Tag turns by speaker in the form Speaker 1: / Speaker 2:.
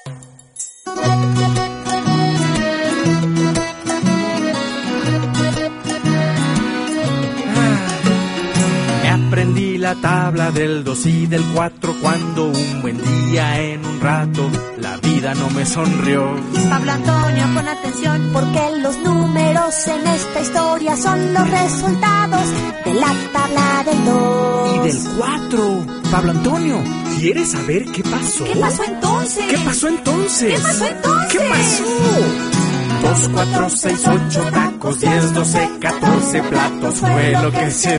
Speaker 1: Aprendí la tabla del 2 y del 4 cuando un buen día en un rato la vida no me sonrió.
Speaker 2: Pablo Antonio, pon atención,
Speaker 3: porque los números en esta historia son los resultados de la tabla del 2
Speaker 1: y del 4. Pablo Antonio, ¿quieres saber qué pasó?
Speaker 2: ¿Qué pasó entonces?
Speaker 1: ¿Qué pasó entonces?
Speaker 2: ¿Qué pasó entonces?
Speaker 1: ¿Qué pasó? 2, 4, 6, 8 tacos, 10, 12, 14 platos fue lo que se